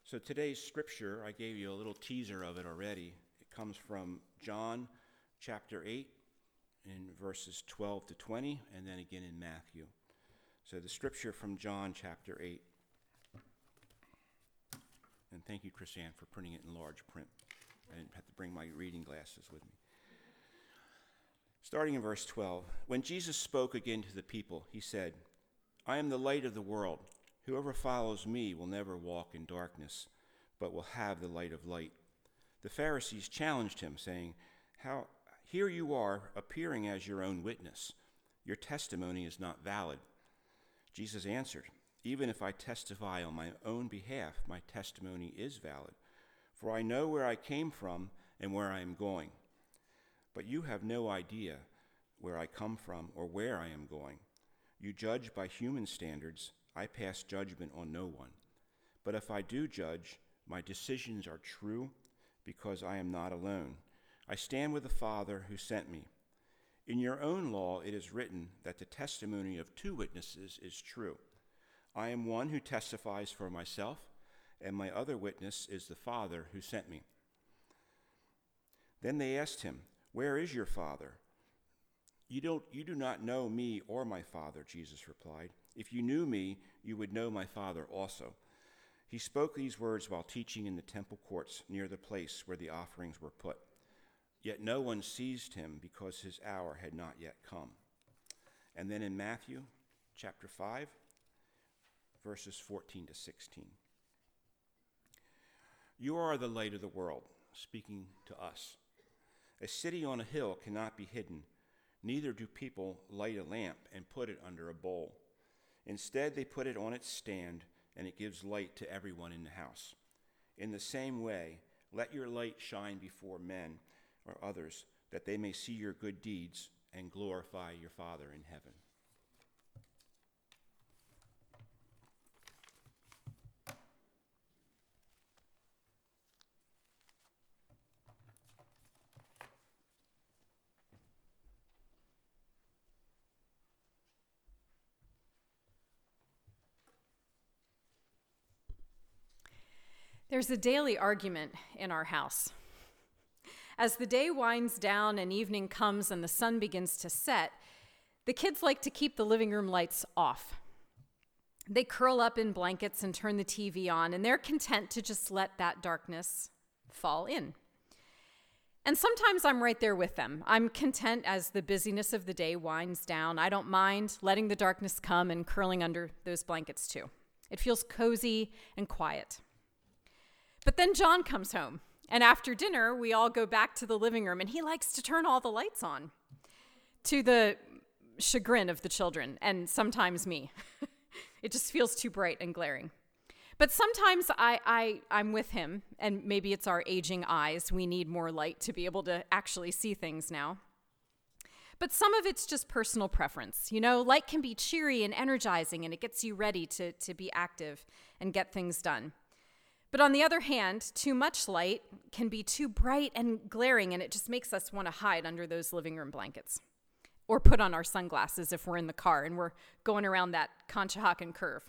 So today's scripture, I gave you a little teaser of it already. It comes from John chapter 8 in verses 12 to 20, and then again in Matthew. So the scripture from John chapter 8. And thank you, Chrisanne, for printing it in large print. I didn't have to bring my reading glasses with me. Starting in verse 12, when Jesus spoke again to the people, he said, I am the light of the world. Whoever follows me will never walk in darkness, but will have the light of light. The Pharisees challenged him, saying, Here you are, appearing as your own witness. Your testimony is not valid. Jesus answered, Even if I testify on my own behalf, my testimony is valid. For I know where I came from and where I am going. But you have no idea where I come from or where I am going. You judge by human standards. I pass judgment on no one. But if I do judge, my decisions are true because I am not alone. I stand with the Father who sent me. In your own law it is written that the testimony of two witnesses is true. I am one who testifies for myself, and my other witness is the Father who sent me. Then they asked him, Where is your Father? You do not know me or my Father, Jesus replied. If you knew me, you would know my Father also. He spoke these words while teaching in the temple courts near the place where the offerings were put. Yet no one seized him because his hour had not yet come. And then in Matthew chapter 5, verses 14 to 16. You are the light of the world, speaking to us. A city on a hill cannot be hidden. Neither do people light a lamp and put it under a bowl. Instead, they put it on its stand, and it gives light to everyone in the house. In the same way, let your light shine before men or others, that they may see your good deeds and glorify your Father in heaven. There's a daily argument in our house. As the day winds down and evening comes and the sun begins to set, the kids like to keep the living room lights off. They curl up in blankets and turn the TV on, and they're content to just let that darkness fall in. And sometimes I'm right there with them. I'm content as the busyness of the day winds down. I don't mind letting the darkness come and curling under those blankets too. It feels cozy and quiet. But then John comes home, and after dinner, we all go back to the living room, and he likes to turn all the lights on, to the chagrin of the children, and sometimes me. It just feels too bright and glaring. But sometimes I'm with him, and maybe it's our aging eyes. We need more light to be able to actually see things now. But some of it's just personal preference. You know, light can be cheery and energizing, and it gets you ready to be active and get things done. But on the other hand, too much light can be too bright and glaring, and it just makes us want to hide under those living room blankets or put on our sunglasses if we're in the car and we're going around that Conshohocken curve.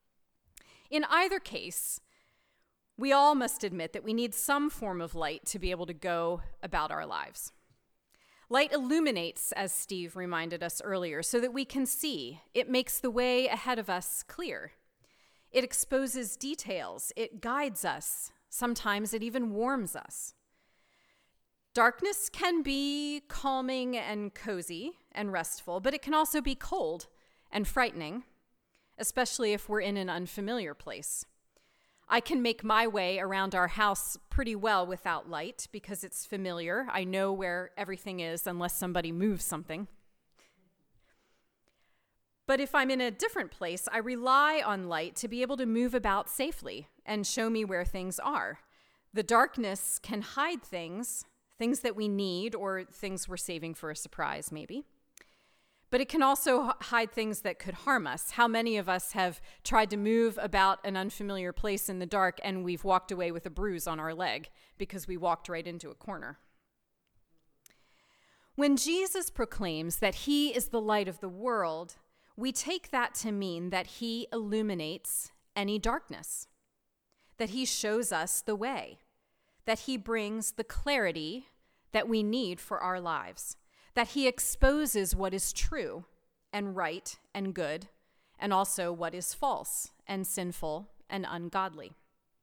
In either case, we all must admit that we need some form of light to be able to go about our lives. Light illuminates, as Steve reminded us earlier, so that we can see. It makes the way ahead of us clear. It exposes details, it guides us, sometimes it even warms us. Darkness can be calming and cozy and restful, but it can also be cold and frightening, especially if we're in an unfamiliar place. I can make my way around our house pretty well without light because it's familiar. I know where everything is unless somebody moves something. But if I'm in a different place, I rely on light to be able to move about safely and show me where things are. The darkness can hide things that we need or things we're saving for a surprise, maybe. But it can also hide things that could harm us. How many of us have tried to move about an unfamiliar place in the dark and we've walked away with a bruise on our leg because we walked right into a corner? When Jesus proclaims that he is the light of the world, we take that to mean that he illuminates any darkness, that he shows us the way, that he brings the clarity that we need for our lives, that he exposes what is true and right and good, and also what is false and sinful and ungodly.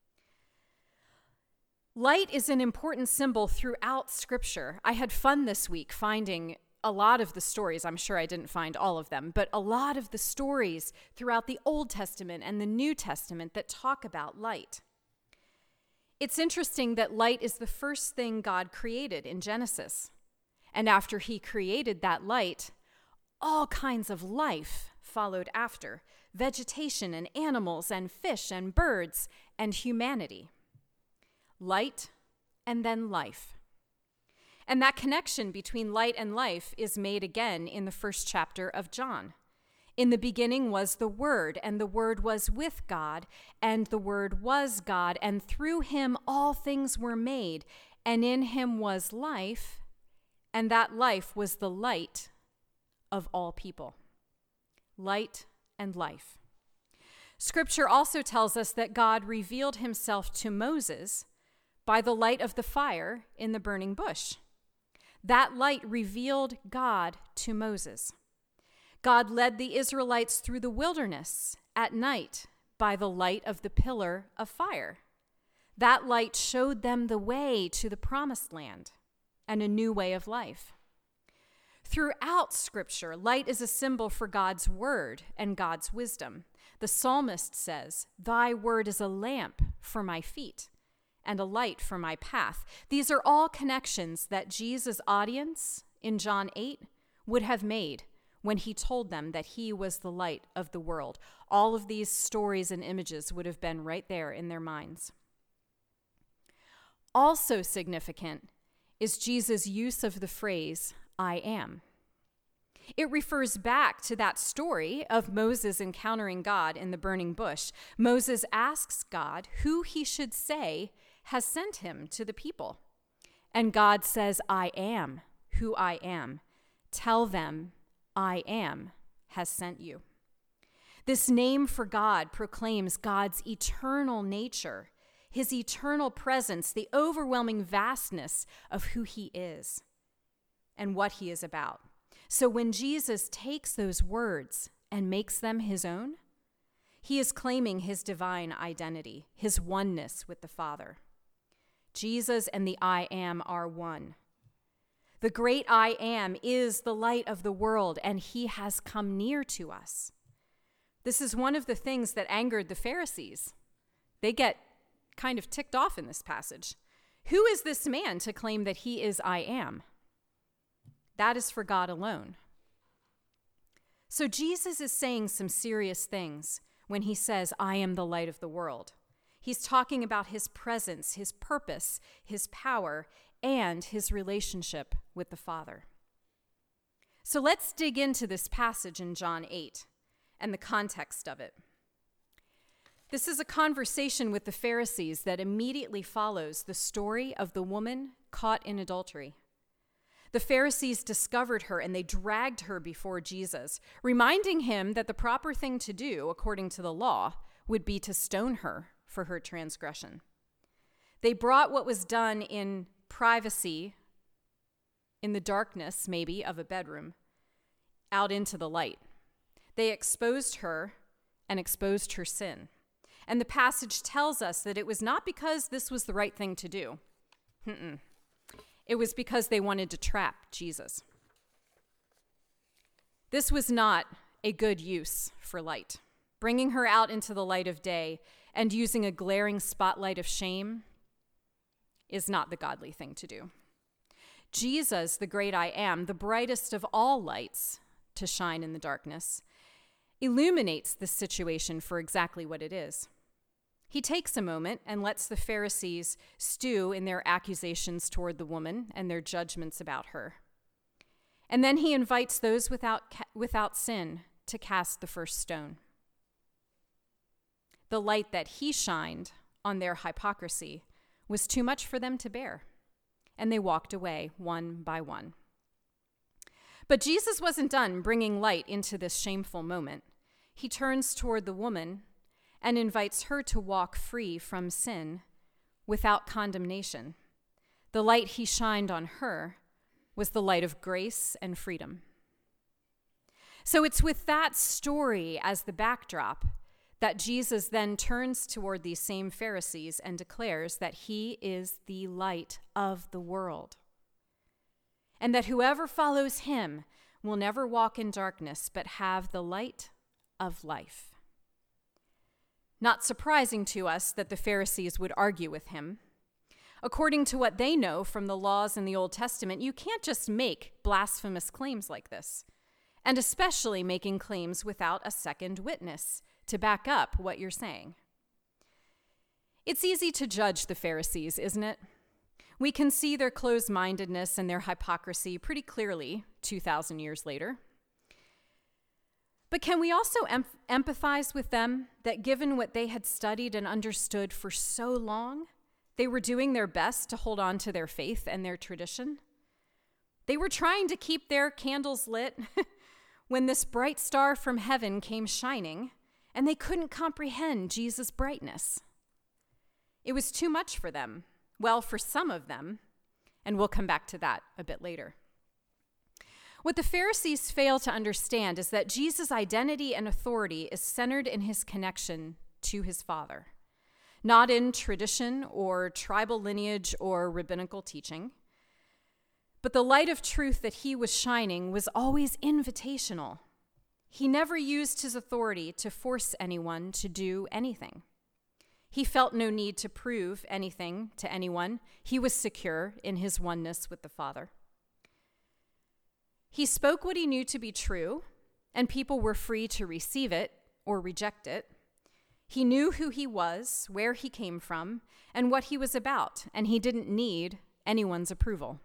Light is an important symbol throughout Scripture. I had fun this week finding a lot of the stories. I'm sure I didn't find all of them, but a lot of the stories throughout the Old Testament and the New Testament that talk about light. It's interesting that light is the first thing God created in Genesis. And after he created that light, all kinds of life followed after: vegetation and animals and fish and birds and humanity. Light and then life. And that connection between light and life is made again in the first chapter of John. In the beginning was the Word, and the Word was with God, and the Word was God, and through him all things were made, and in him was life, and that life was the light of all people. Light and life. Scripture also tells us that God revealed himself to Moses by the light of the fire in the burning bush. That light revealed God to Moses. God led the Israelites through the wilderness at night by the light of the pillar of fire. That light showed them the way to the promised land and a new way of life. Throughout Scripture, light is a symbol for God's word and God's wisdom. The psalmist says, "Thy word is a lamp for my feet and a light for my path." These are all connections that Jesus' audience in John 8 would have made when he told them that he was the light of the world. All of these stories and images would have been right there in their minds. Also significant is Jesus' use of the phrase, "I am." It refers back to that story of Moses encountering God in the burning bush. Moses asks God who he should say has sent him to the people. And God says, "I am who I am. Tell them I am has sent you." This name for God proclaims God's eternal nature, his eternal presence, the overwhelming vastness of who he is and what he is about. So when Jesus takes those words and makes them his own, he is claiming his divine identity, his oneness with the Father. Jesus and the I Am are one. The great I Am is the light of the world, and he has come near to us. This is one of the things that angered the Pharisees. They get kind of ticked off in this passage. Who is this man to claim that he is I Am? That is for God alone. So Jesus is saying some serious things when he says, "I am the light of the world." He's talking about his presence, his purpose, his power, and his relationship with the Father. So let's dig into this passage in John 8 and the context of it. This is a conversation with the Pharisees that immediately follows the story of the woman caught in adultery. The Pharisees discovered her and they dragged her before Jesus, reminding him that the proper thing to do, according to the law, would be to stone her for her transgression. They brought what was done in privacy, in the darkness, maybe, of a bedroom, out into the light. They exposed her and exposed her sin. And the passage tells us that it was not because this was the right thing to do. It was because they wanted to trap Jesus. This was not a good use for light. Bringing her out into the light of day and using a glaring spotlight of shame is not the godly thing to do. Jesus, the great I Am, the brightest of all lights to shine in the darkness, illuminates this situation for exactly what it is. He takes a moment and lets the Pharisees stew in their accusations toward the woman and their judgments about her. And then he invites those without sin to cast the first stone. The light that he shined on their hypocrisy was too much for them to bear, and they walked away one by one. But Jesus wasn't done bringing light into this shameful moment. He turns toward the woman and invites her to walk free from sin without condemnation. The light he shined on her was the light of grace and freedom. So it's with that story as the backdrop that Jesus then turns toward these same Pharisees and declares that he is the light of the world, and that whoever follows him will never walk in darkness but have the light of life. Not surprising to us that the Pharisees would argue with him. According to what they know from the laws in the Old Testament, you can't just make blasphemous claims like this, and especially making claims without a second witness to back up what you're saying. It's easy to judge the Pharisees, isn't it? We can see their closed-mindedness and their hypocrisy pretty clearly 2,000 years later. But can we also empathize with them that given what they had studied and understood for so long, they were doing their best to hold on to their faith and their tradition? They were trying to keep their candles lit when this bright star from heaven came shining, and they couldn't comprehend Jesus' brightness. It was too much for them. Well, for some of them, and we'll come back to that a bit later. What the Pharisees fail to understand is that Jesus' identity and authority is centered in his connection to his Father, not in tradition or tribal lineage or rabbinical teaching. But the light of truth that he was shining was always invitational. He never used his authority to force anyone to do anything. He felt no need to prove anything to anyone. He was secure in his oneness with the Father. He spoke what he knew to be true, and people were free to receive it or reject it. He knew who he was, where he came from, and what he was about, and he didn't need anyone's approval.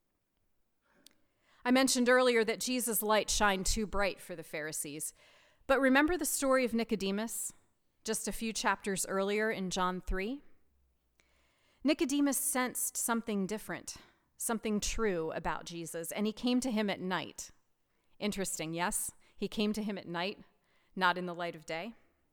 I mentioned earlier that Jesus' light shined too bright for the Pharisees, but remember the story of Nicodemus just a few chapters earlier in John 3? Nicodemus sensed something different, something true about Jesus, and he came to him at night. Interesting, yes? He came to him at night, not in the light of day.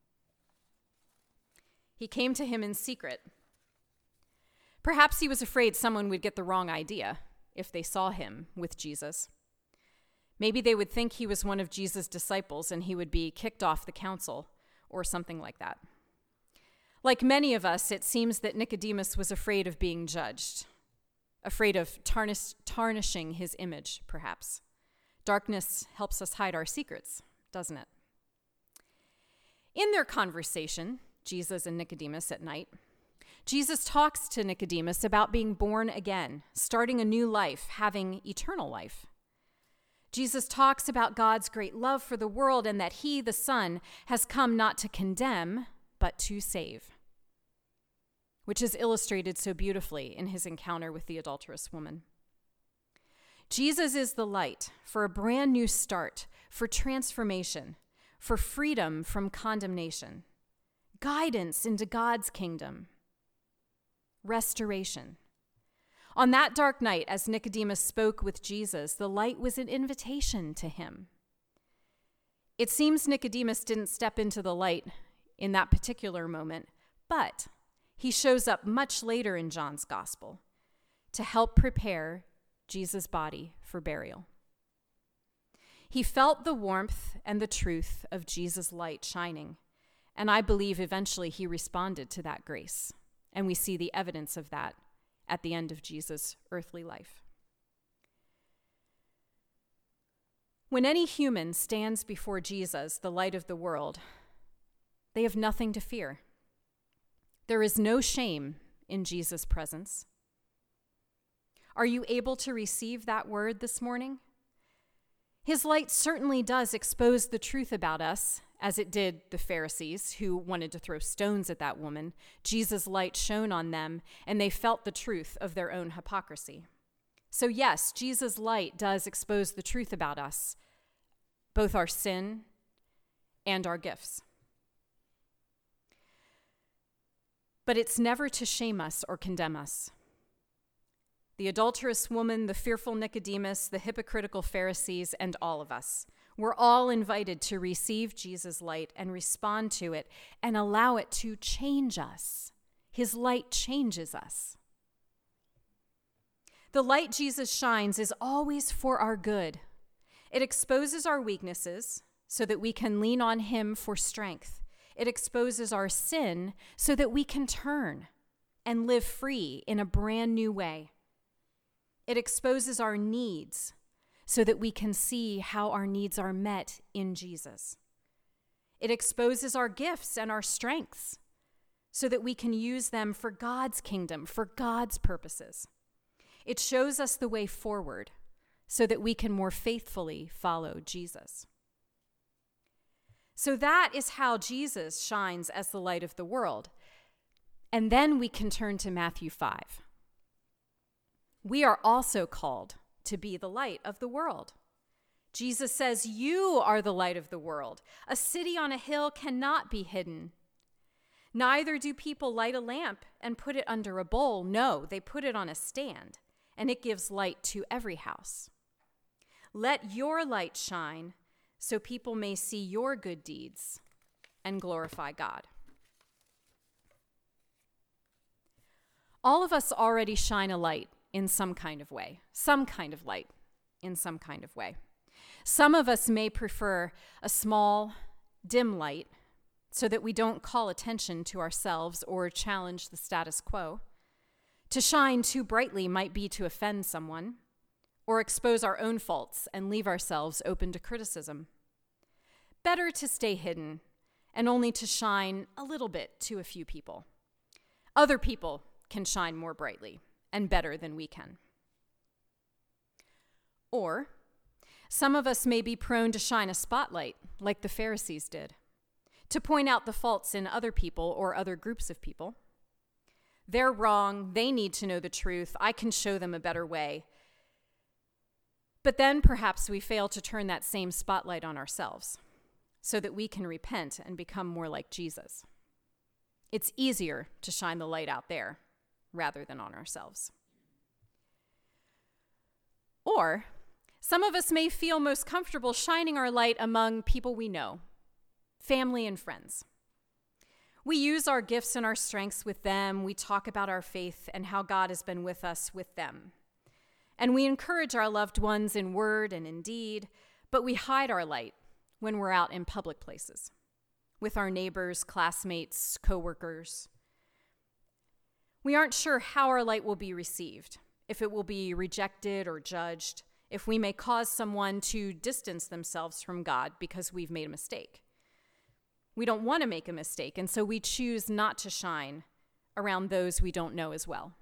He came to him in secret. Perhaps he was afraid someone would get the wrong idea if they saw him with Jesus. Maybe they would think he was one of Jesus' disciples and he would be kicked off the council or something like that. Like many of us, it seems that Nicodemus was afraid of being judged, afraid of tarnishing his image, perhaps. Darkness helps us hide our secrets, doesn't it? In their conversation, Jesus and Nicodemus at night, Jesus talks to Nicodemus about being born again, starting a new life, having eternal life. Jesus talks about God's great love for the world and that he, the Son, has come not to condemn, but to save, which is illustrated so beautifully in his encounter with the adulterous woman. Jesus is the light for a brand new start, for transformation, for freedom from condemnation, guidance into God's kingdom, restoration. On that dark night, as Nicodemus spoke with Jesus, the light was an invitation to him. It seems Nicodemus didn't step into the light in that particular moment, but he shows up much later in John's gospel to help prepare Jesus' body for burial. He felt the warmth and the truth of Jesus' light shining, and I believe eventually he responded to that grace. And we see the evidence of that at the end of Jesus' earthly life. When any human stands before Jesus, the light of the world, they have nothing to fear. There is no shame in Jesus' presence. Are you able to receive that word this morning? His light certainly does expose the truth about us, as it did the Pharisees who wanted to throw stones at that woman. Jesus' light shone on them, and they felt the truth of their own hypocrisy. So yes, Jesus' light does expose the truth about us, both our sin and our gifts. But it's never to shame us or condemn us. The adulterous woman, the fearful Nicodemus, the hypocritical Pharisees, and all of us. We're all invited to receive Jesus' light and respond to it and allow it to change us. His light changes us. The light Jesus shines is always for our good. It exposes our weaknesses so that we can lean on him for strength. It exposes our sin so that we can turn and live free in a brand new way. It exposes our needs so that we can see how our needs are met in Jesus. It exposes our gifts and our strengths so that we can use them for God's kingdom, for God's purposes. It shows us the way forward so that we can more faithfully follow Jesus. So that is how Jesus shines as the light of the world. And then we can turn to Matthew 5. We are also called to be the light of the world. Jesus says, "You are the light of the world. A city on a hill cannot be hidden. Neither do people light a lamp and put it under a bowl. No, they put it on a stand, and it gives light to every house. Let your light shine so people may see your good deeds and glorify God." All of us already shine a light in some kind of way, some kind of light in some kind of way. Some of us may prefer a small, dim light so that we don't call attention to ourselves or challenge the status quo. To shine too brightly might be to offend someone or expose our own faults and leave ourselves open to criticism. Better to stay hidden and only to shine a little bit to a few people. Other people can shine more brightly and better than we can. Or some of us may be prone to shine a spotlight like the Pharisees did, to point out the faults in other people or other groups of people. They're wrong. They need to know the truth. I can show them a better way. But then perhaps we fail to turn that same spotlight on ourselves so that we can repent and become more like Jesus. It's easier to shine the light out there rather than on ourselves. Or some of us may feel most comfortable shining our light among people we know, family and friends. We use our gifts and our strengths with them. We talk about our faith and how God has been with us with them. And we encourage our loved ones in word and in deed, but we hide our light when we're out in public places with our neighbors, classmates, coworkers. We aren't sure how our light will be received, if it will be rejected or judged, if we may cause someone to distance themselves from God because we've made a mistake. We don't want to make a mistake, and so we choose not to shine around those we don't know as well.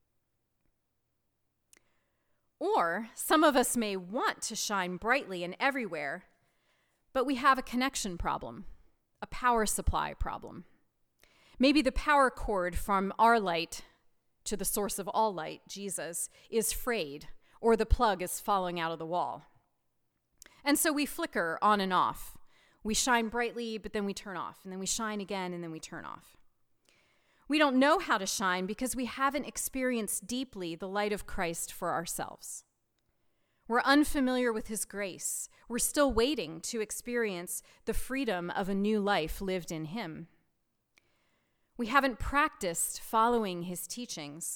Or some of us may want to shine brightly and everywhere, but we have a connection problem, a power supply problem. Maybe the power cord from our light to the source of all light, Jesus, is frayed, or the plug is falling out of the wall. And so we flicker on and off. We shine brightly, but then we turn off, and then we shine again, and then we turn off. We don't know how to shine because we haven't experienced deeply the light of Christ for ourselves. We're unfamiliar with his grace. We're still waiting to experience the freedom of a new life lived in him. We haven't practiced following his teachings.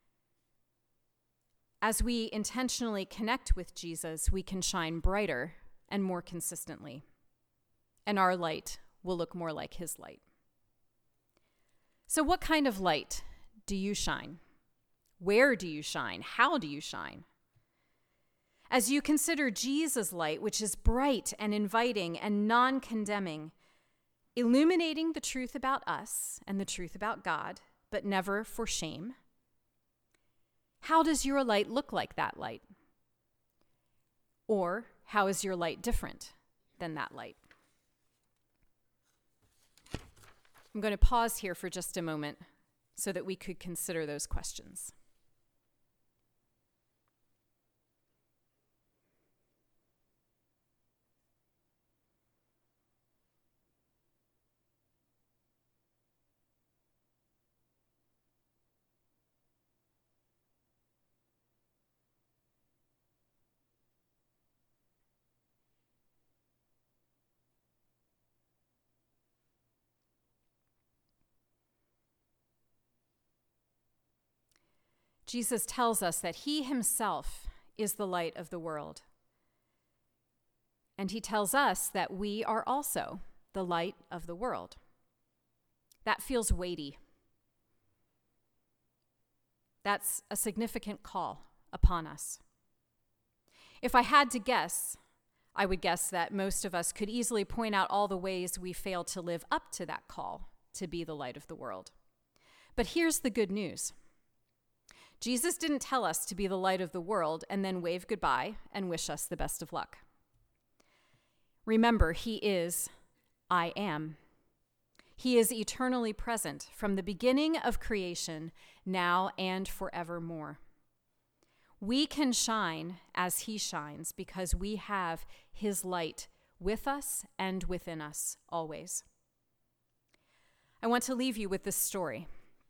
As we intentionally connect with Jesus, we can shine brighter and more consistently, and our light will look more like his light. So what kind of light do you shine? Where do you shine? How do you shine? As you consider Jesus' light, which is bright and inviting and non-condemning, illuminating the truth about us and the truth about God, but never for shame, how does your light look like that light? Or how is your light different than that light? I'm going to pause here for just a moment so that we could consider those questions. Jesus tells us that he himself is the light of the world. And he tells us that we are also the light of the world. That feels weighty. That's a significant call upon us. If I had to guess, I would guess that most of us could easily point out all the ways we fail to live up to that call to be the light of the world. But here's the good news. Jesus didn't tell us to be the light of the world and then wave goodbye and wish us the best of luck. Remember, he is I am. He is eternally present from the beginning of creation, now and forevermore. We can shine as he shines because we have his light with us and within us always. I want to leave you with this story.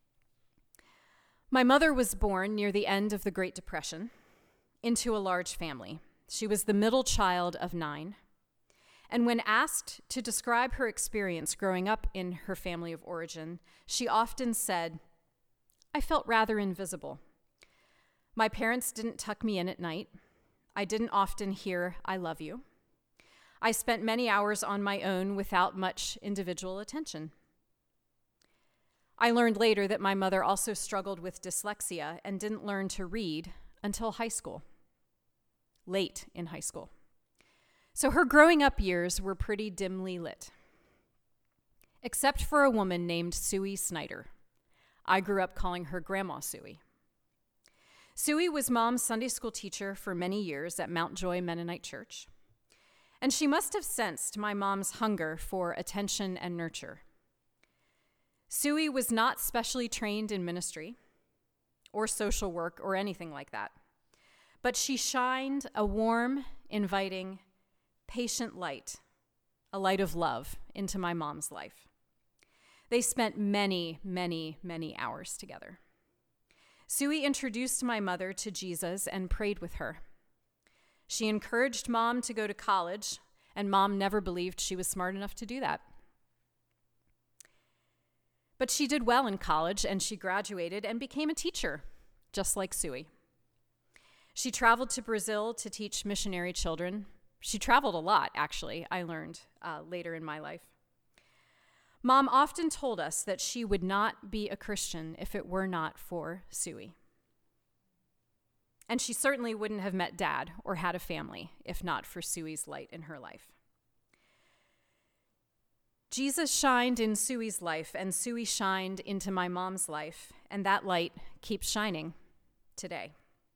My mother was born near the end of the Great Depression into a large family. She was the middle child of 9. And when asked to describe her experience growing up in her family of origin, she often said, "I felt rather invisible. My parents didn't tuck me in at night. I didn't often hear, 'I love you.' I spent many hours on my own without much individual attention." I learned later that my mother also struggled with dyslexia and didn't learn to read until high school, late in high school. So her growing up years were pretty dimly lit. Except for a woman named Suey Snyder. I grew up calling her Grandma Suey. Suey was Mom's Sunday school teacher for many years at Mount Joy Mennonite Church. And she must have sensed my mom's hunger for attention and nurture. Suey was not specially trained in ministry or social work or anything like that. But she shined a warm, inviting, patient light, a light of love, into my mom's life. They spent many, many, many hours together. Suey introduced my mother to Jesus and prayed with her. She encouraged Mom to go to college, and Mom never believed she was smart enough to do that. But she did well in college, and she graduated and became a teacher, just like Suey. She traveled to Brazil to teach missionary children. She traveled a lot, actually, I learned later in my life. Mom often told us that she would not be a Christian if it were not for Suey. And she certainly wouldn't have met Dad or had a family if not for Suey's light in her life. Jesus shined in Suey's life, and Suey shined into my mom's life, and that light keeps shining today.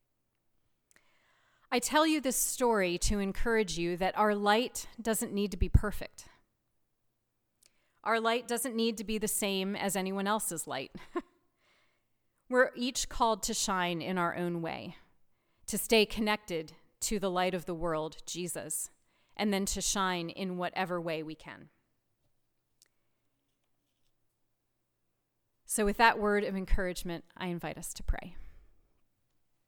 I tell you this story to encourage you that our light doesn't need to be perfect. Our light doesn't need to be the same as anyone else's light. We're each called to shine in our own way, to stay connected to the light of the world, Jesus, and then to shine in whatever way we can. So with that word of encouragement, I invite us to pray.